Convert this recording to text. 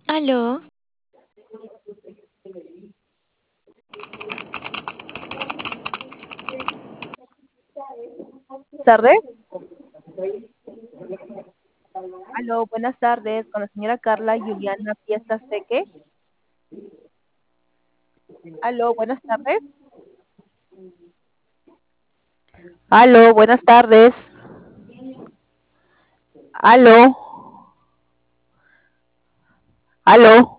Aló, Tardes. Aló, buenas tardes, con la señora Carla Juliana Fiestas Teque. Aló, buenas tardes. Aló, buenas tardes. Aló, aló.